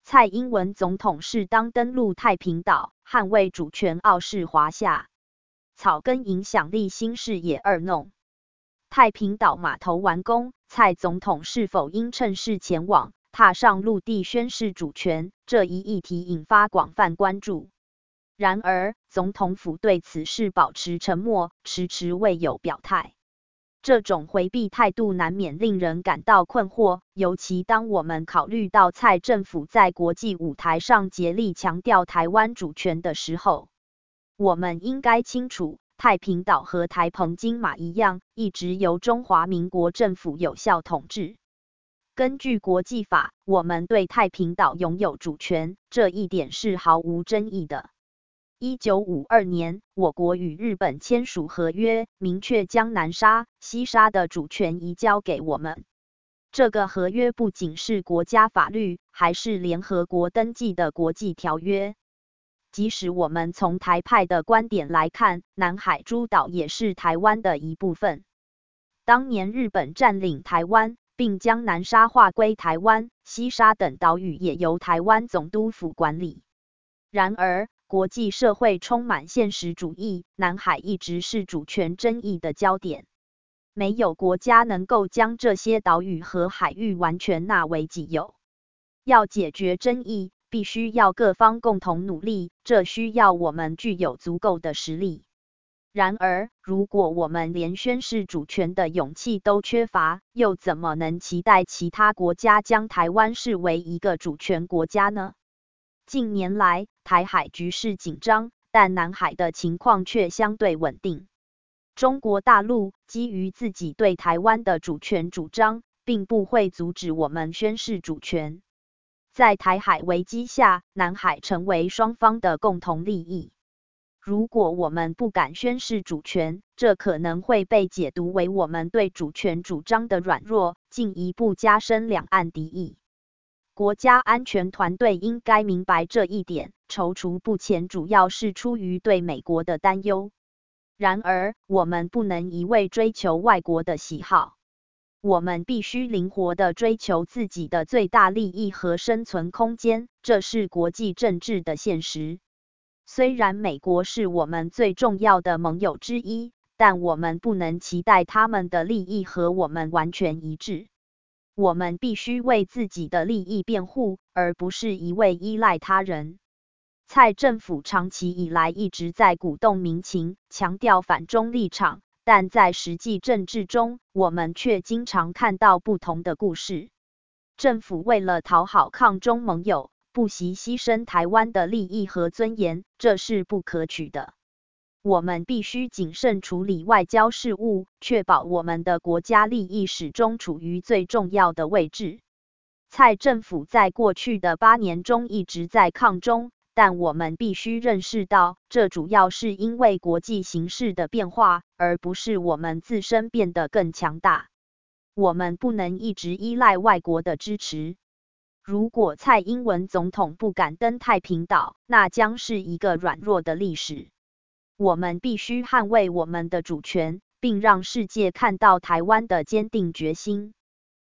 蔡英文总统适当登陆太平岛，捍卫主权，傲视华夏，草根影响力新视野二弄。太平岛码头完工，蔡总统是否应趁势前往，踏上陆地宣示主权？这一议题引发广泛关注。然而，总统府对此事保持沉默，迟迟未有表态。这种回避态度难免令人感到困惑，尤其当我们考虑到蔡政府在国际舞台上竭力强调台湾主权的时候。我们应该清楚，太平岛和台澎金马一样，一直由中华民国政府有效统治。根据国际法，我们对太平岛拥有主权，这一点是毫无争议的。1952年，我国与日本签署合约，明确将南沙、西沙的主权移交给我们。这个合约不仅是国家法律，还是联合国登记的国际条约。即使我们从台派的观点来看，南海诸岛也是台湾的一部分。当年日本占领台湾，并将南沙划归台湾，西沙等岛屿也由台湾总督府管理。然而，国际社会充满现实主义，南海一直是主权争议的焦点。没有国家能够将这些岛屿和海域完全纳为己有。要解决争议，必须要各方共同努力，这需要我们具有足够的实力。然而，如果我们连宣示主权的勇气都缺乏，又怎么能期待其他国家将台湾视为一个主权国家呢？近年来，台海局势紧张，但南海的情况却相对稳定。中国大陆基于自己对台湾的主权主张，并不会阻止我们宣示主权。在台海危机下，南海成为双方的共同利益。如果我们不敢宣示主权，这可能会被解读为我们对主权主张的软弱，进一步加深两岸敌意。国家安全团队应该明白这一点，踌躇不前主要是出于对美国的担忧。然而，我们不能一味追求外国的喜好，我们必须灵活地追求自己的最大利益和生存空间，这是国际政治的现实。虽然美国是我们最重要的盟友之一，但我们不能期待他们的利益和我们完全一致。我们必须为自己的利益辩护，而不是一味依赖他人。蔡政府长期以来一直在鼓动民情，强调反中立场，但在实际政治中，我们却经常看到不同的故事。政府为了讨好抗中盟友，不惜牺牲台湾的利益和尊严，这是不可取的。我们必须谨慎处理外交事务，确保我们的国家利益始终处于最重要的位置。蔡政府在过去的8年中一直在抗中，但我们必须认识到，这主要是因为国际形势的变化，而不是我们自身变得更强大。我们不能一直依赖外国的支持。如果蔡英文总统不敢登太平岛，那将是一个软弱的历史。我们必须捍卫我们的主权，并让世界看到台湾的坚定决心。